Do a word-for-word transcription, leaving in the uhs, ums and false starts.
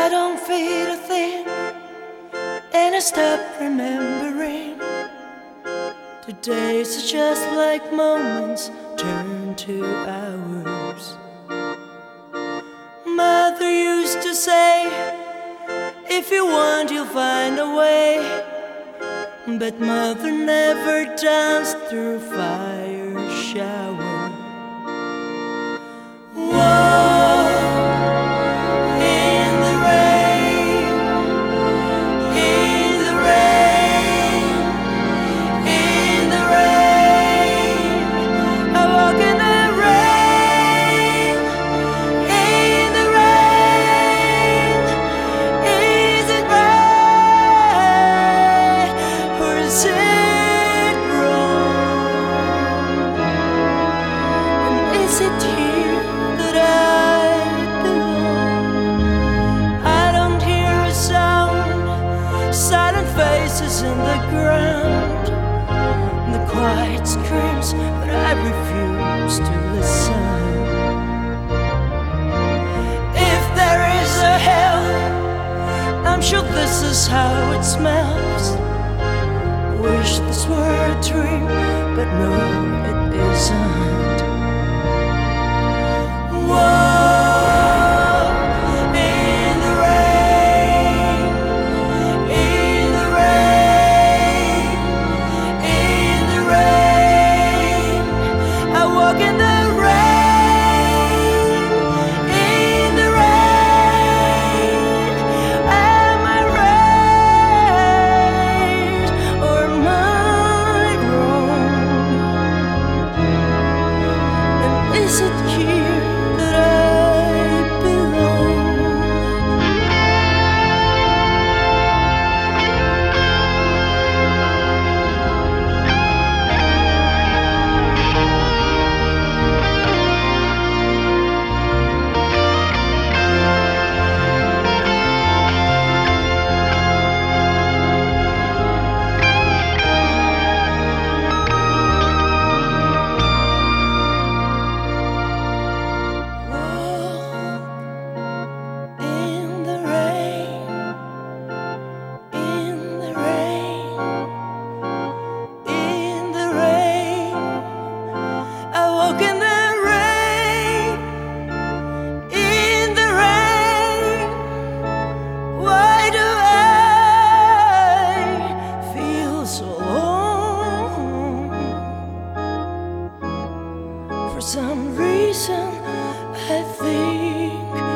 I don't feel a thing, and I stop remembering. The days are just like moments turn to hours. Mother used to say, if you want you'll find a way. But mother never danced through fire shower. Is it here that I belong? I don't hear a sound, silent faces in the ground, the quiet screams, but I refuse to listen. If there is a hell, I'm sure this is how it smells. Wish this were a dream, but no, it isn't. Is it here that I belong? For some reason, I think